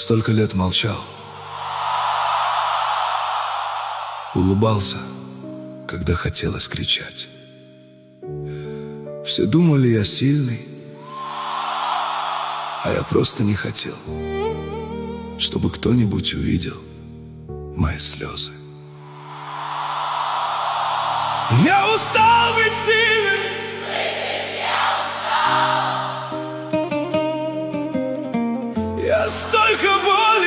столько лет молчал, улыбался, когда хотелось кричать. Все думали, я сильный, а я просто не хотел, чтобы кто-нибудь увидел мои слезы. Я устал быть сильным, слышишь, я устал. я столько боли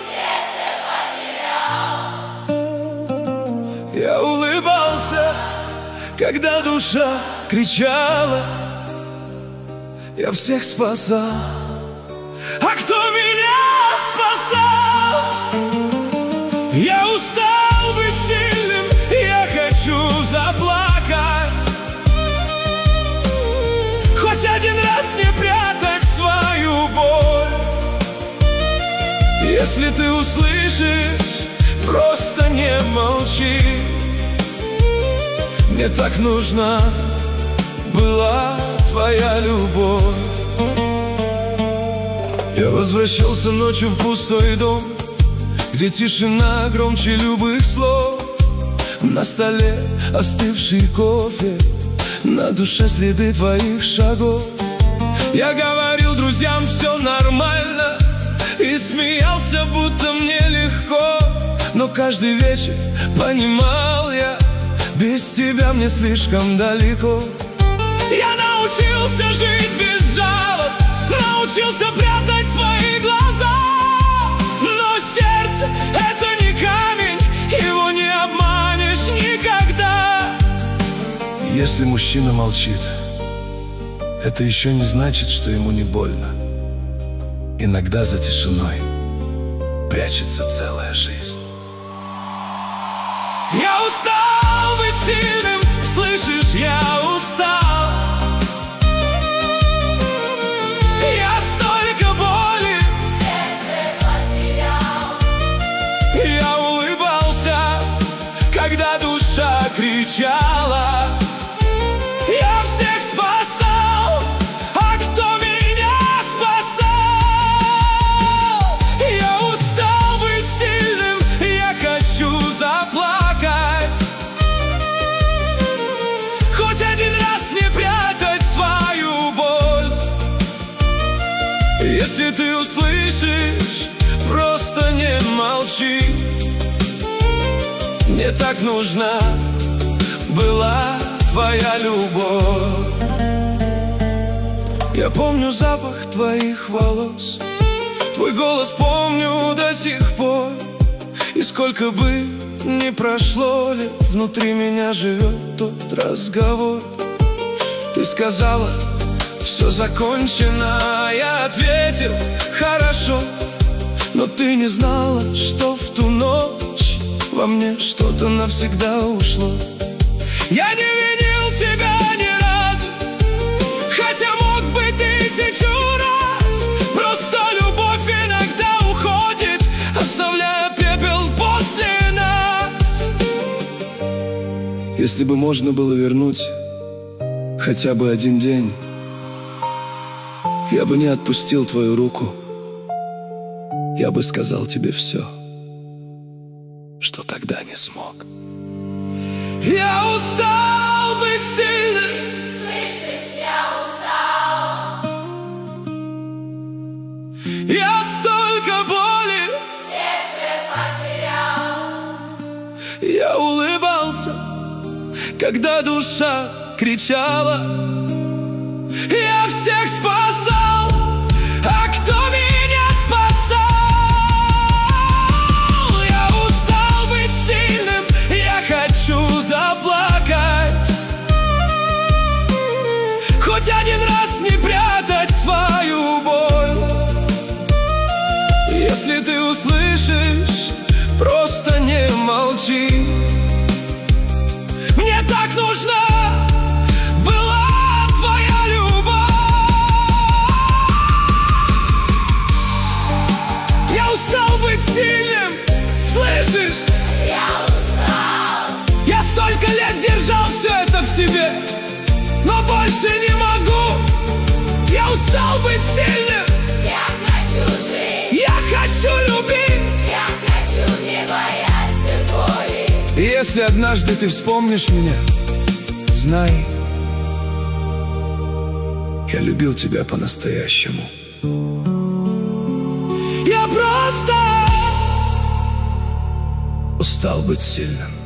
в сердце потерял. Я улыбался, когда душа кричала. Я всех спасал, а кто меня спасал? Я устал быть сильным, я хочу заплакать. Хоть один раз не прятать свою боль. Если ты услышишь, просто не молчи. Мне так нужна была твоя любовь. Я возвращался ночью в пустой дом, где тишина громче любых слов. На столе остывший кофе, на душе следы твоих шагов. Я говорил друзьям, все нормально, и смеялся, будто мне легко. Но каждый вечер понимал я, без тебя мне слишком далеко. Я научился жить без жалоб, научился прятать свои глаза. Но сердце — это не камень, его не обманешь никогда. Если мужчина молчит, это еще не значит, что ему не больно. Иногда за тишиной прячется целая жизнь. Я устал быть сильным, слышишь, я устал. Я столько боли в сердце потерял. Я улыбался, когда душа кричала. Я всех спасал, а кто меня спасал? Я устал быть сильным, я хочу заплакать. Хоть один раз не прятать свою боль. Если ты услышишь, просто не молчи. Мне так нужна была твоя любовь. Я помню запах твоих волос, твой голос помню до сих пор. И сколько бы ни прошло лет, внутри меня живет тот разговор. Ты сказала, все закончено, я ответил, хорошо. Но ты не знала, что в ту ночь во мне что-то навсегда ушло. Я не винил тебя ни разу, хотя мог бы тысячу раз. Просто любовь иногда уходит, оставляя пепел после нас. Если бы можно было вернуть хотя бы один день, я бы не отпустил твою руку. Я бы сказал тебе все, что тогда не смог. Я устал быть сильным, Слышишь, я устал. я столько боли В сердце потерял. я улыбался, когда душа кричала. Я всех спасал, а кто меня спасал? Я устал быть сильным, я хочу заплакать. Хоть один раз не прятать свою боль. Если ты услышишь, просто не молчи. Мне так нужна была твоя любовь. Я устал быть сильным, слышишь? Я устал. Я столько лет держал все это в себе, но больше не могу. Я устал быть сильным, Я хочу жить. я хочу любить, Я хочу не бояться боли. и если однажды ты вспомнишь меня, знай, я любил тебя по-настоящему. Я просто устал быть сильным.